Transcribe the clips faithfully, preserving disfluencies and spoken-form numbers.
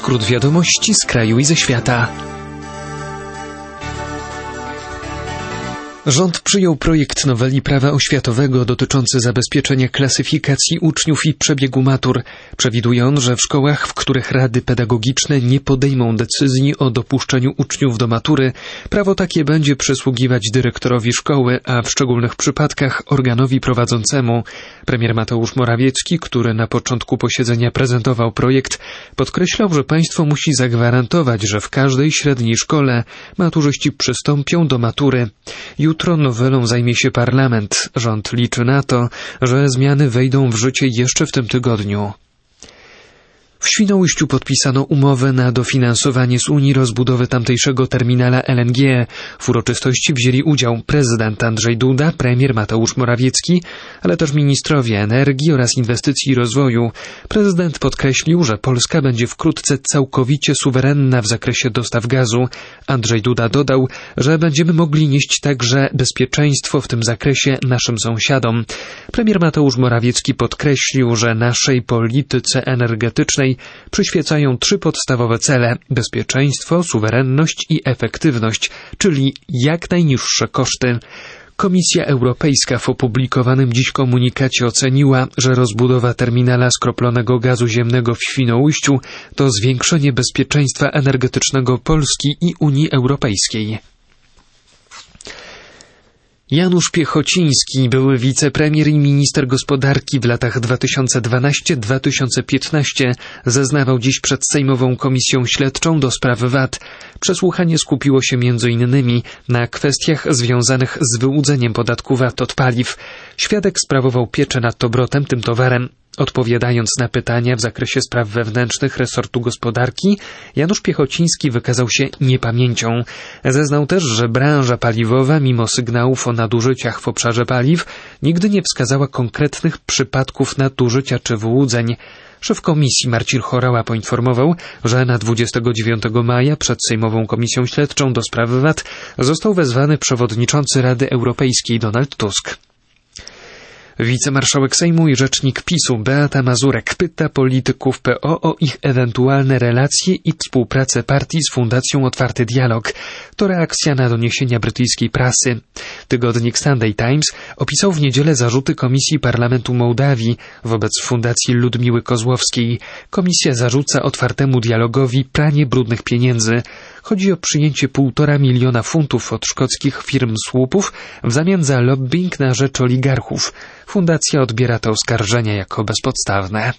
Skrót wiadomości z kraju i ze świata. Rząd przyjął projekt noweli prawa oświatowego dotyczący zabezpieczenia klasyfikacji uczniów i przebiegu matur. Przewiduje on, że w szkołach, w których rady pedagogiczne nie podejmą decyzji o dopuszczeniu uczniów do matury, prawo takie będzie przysługiwać dyrektorowi szkoły, a w szczególnych przypadkach organowi prowadzącemu. Premier Mateusz Morawiecki, który na początku posiedzenia prezentował projekt, podkreślał, że państwo musi zagwarantować, że w każdej średniej szkole maturzyści przystąpią do matury. Jutro nowelą zajmie się parlament. Rząd liczy na to, że zmiany wejdą w życie jeszcze w tym tygodniu. W Świnoujściu podpisano umowę na dofinansowanie z Unii rozbudowy tamtejszego terminala L N G. W uroczystości wzięli udział prezydent Andrzej Duda, premier Mateusz Morawiecki, ale też ministrowie energii oraz inwestycji i rozwoju. Prezydent podkreślił, że Polska będzie wkrótce całkowicie suwerenna w zakresie dostaw gazu. Andrzej Duda dodał, że będziemy mogli nieść także bezpieczeństwo w tym zakresie naszym sąsiadom. Premier Mateusz Morawiecki podkreślił, że naszej polityce energetycznej przyświecają trzy podstawowe cele: bezpieczeństwo, suwerenność i efektywność, czyli jak najniższe koszty. Komisja Europejska w opublikowanym dziś komunikacie oceniła, że rozbudowa terminala skroplonego gazu ziemnego w Świnoujściu to zwiększenie bezpieczeństwa energetycznego Polski i Unii Europejskiej. Janusz Piechociński, były wicepremier i minister gospodarki w latach dwa tysiące dwunastym do dwa tysiące piętnastego, zeznawał dziś przed Sejmową Komisją Śledczą do spraw V A T. Przesłuchanie skupiło się między innymi na kwestiach związanych z wyłudzeniem podatku V A T od paliw. Świadek sprawował pieczę nad obrotem tym towarem. Odpowiadając na pytania w zakresie spraw wewnętrznych resortu gospodarki, Janusz Piechociński wykazał się niepamięcią. Zeznał też, że branża paliwowa, mimo sygnałów o nadużyciach w obszarze paliw, nigdy nie wskazała konkretnych przypadków nadużycia czy wyłudzeń. Szef komisji Marcin Horała poinformował, że na dwudziestego dziewiątego maja przed Sejmową Komisją Śledczą do spraw V A T został wezwany przewodniczący Rady Europejskiej Donald Tusk. Wicemarszałek Sejmu i rzecznik PiSu Beata Mazurek pyta polityków P O o ich ewentualne relacje i współpracę partii z Fundacją Otwarty Dialog. To reakcja na doniesienia brytyjskiej prasy. Tygodnik Sunday Times opisał w niedzielę zarzuty Komisji Parlamentu Mołdawii wobec Fundacji Ludmiły Kozłowskiej. Komisja zarzuca Otwartemu Dialogowi pranie brudnych pieniędzy. Chodzi o przyjęcie półtora miliona funtów od szkockich firm słupów w zamian za lobbying na rzecz oligarchów. Fundacja odbiera te oskarżenia jako bezpodstawne.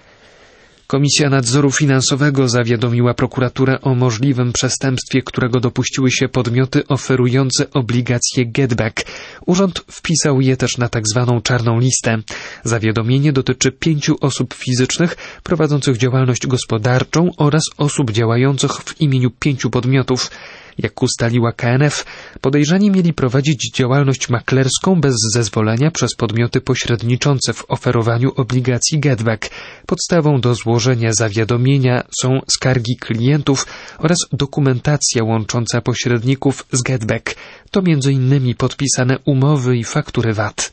Komisja Nadzoru Finansowego zawiadomiła prokuraturę o możliwym przestępstwie, którego dopuściły się podmioty oferujące obligacje GetBack. Urząd wpisał je też na tak zwaną czarną listę. Zawiadomienie dotyczy pięciu osób fizycznych prowadzących działalność gospodarczą oraz osób działających w imieniu pięciu podmiotów. Jak ustaliła K N F, podejrzani mieli prowadzić działalność maklerską bez zezwolenia przez podmioty pośredniczące w oferowaniu obligacji GetBack. Podstawą do złożenia zawiadomienia są skargi klientów oraz dokumentacja łącząca pośredników z GetBack. To między innymi podpisane umowy i faktury V A T.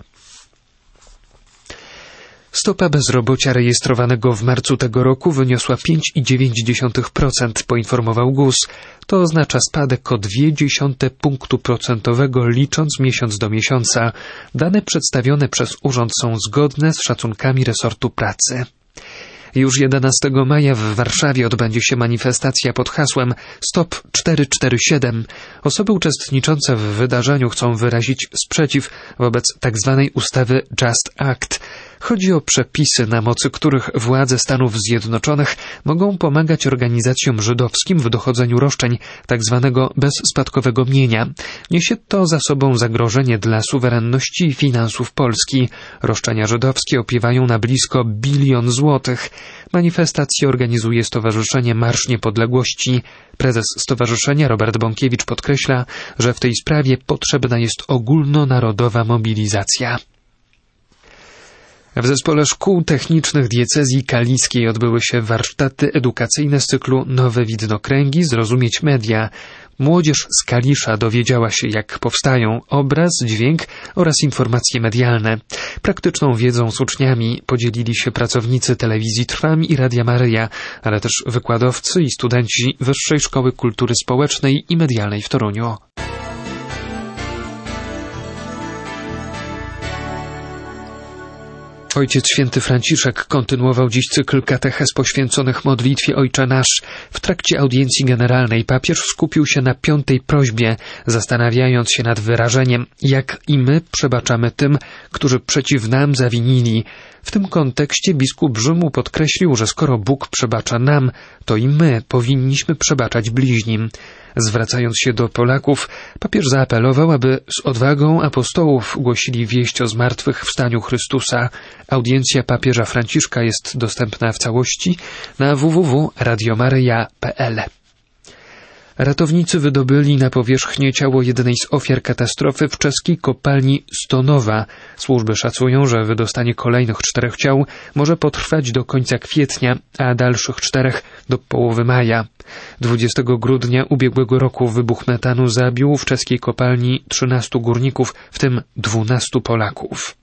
Stopa bezrobocia rejestrowanego w marcu tego roku wyniosła pięć przecinek dziewięć procent, poinformował G U S. To oznacza spadek o zero przecinek dwa punktu procentowego licząc miesiąc do miesiąca. Dane przedstawione przez urząd są zgodne z szacunkami resortu pracy. Już jedenastego maja w Warszawie odbędzie się manifestacja pod hasłem Stop czterysta czterdzieści siedem. Osoby uczestniczące w wydarzeniu chcą wyrazić sprzeciw wobec tzw. ustawy Just Act. Chodzi o przepisy, na mocy których władze Stanów Zjednoczonych mogą pomagać organizacjom żydowskim w dochodzeniu roszczeń tzw. bezspadkowego mienia. Niesie to za sobą zagrożenie dla suwerenności i finansów Polski. Roszczenia żydowskie opiewają na blisko bilion złotych. Manifestację organizuje Stowarzyszenie Marsz Niepodległości. Prezes stowarzyszenia Robert Bąkiewicz podkreśla, że w tej sprawie potrzebna jest ogólnonarodowa mobilizacja. W Zespole Szkół Technicznych Diecezji Kaliskiej odbyły się warsztaty edukacyjne z cyklu Nowe widnokręgi, zrozumieć media. Młodzież z Kalisza dowiedziała się, jak powstają obraz, dźwięk oraz informacje medialne. Praktyczną wiedzą z uczniami podzielili się pracownicy Telewizji Trwam i Radia Maryja, ale też wykładowcy i studenci Wyższej Szkoły Kultury Społecznej i Medialnej w Toruniu. Ojciec Święty Franciszek kontynuował dziś cykl katechez poświęconych modlitwie Ojcze Nasz. W trakcie audiencji generalnej papież skupił się na piątej prośbie, zastanawiając się nad wyrażeniem, jak i my przebaczamy tym, którzy przeciw nam zawinili. W tym kontekście biskup Rzymu podkreślił, że skoro Bóg przebacza nam, to i my powinniśmy przebaczać bliźnim. Zwracając się do Polaków, papież zaapelował, aby z odwagą apostołów głosili wieść o zmartwychwstaniu Chrystusa. Audiencja papieża Franciszka jest dostępna w całości na w w w kropka radio maryja kropka p l. Ratownicy wydobyli na powierzchnię ciało jednej z ofiar katastrofy w czeskiej kopalni Stonowa. Służby szacują, że wydostanie kolejnych czterech ciał może potrwać do końca kwietnia, a dalszych czterech do połowy maja. dwudziestego grudnia ubiegłego roku wybuch metanu zabił w czeskiej kopalni trzynastu górników, w tym dwunastu Polaków.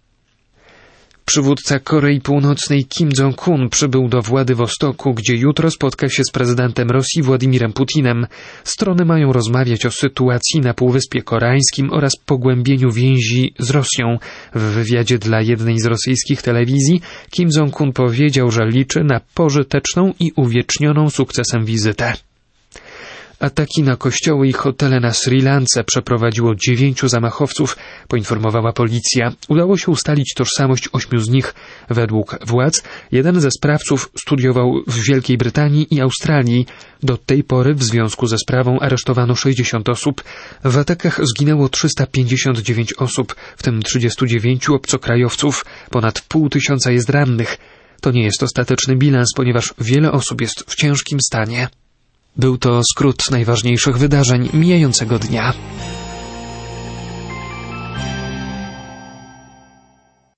Przywódca Korei Północnej Kim Jong-un przybył do Władywostoku, gdzie jutro spotka się z prezydentem Rosji Władimirem Putinem. Strony mają rozmawiać o sytuacji na Półwyspie Koreańskim oraz pogłębieniu więzi z Rosją. W wywiadzie dla jednej z rosyjskich telewizji Kim Jong-un powiedział, że liczy na pożyteczną i uwiecznioną sukcesem wizytę. Ataki na kościoły i hotele na Sri Lance przeprowadziło dziewięciu zamachowców, poinformowała policja. Udało się ustalić tożsamość ośmiu z nich. Według władz jeden ze sprawców studiował w Wielkiej Brytanii i Australii. Do tej pory w związku ze sprawą aresztowano sześćdziesiąt osób. W atakach zginęło trzysta pięćdziesiąt dziewięć osób, w tym trzydziestu dziewięciu obcokrajowców. Ponad pół tysiąca jest rannych. To nie jest ostateczny bilans, ponieważ wiele osób jest w ciężkim stanie. Był to skrót najważniejszych wydarzeń mijającego dnia.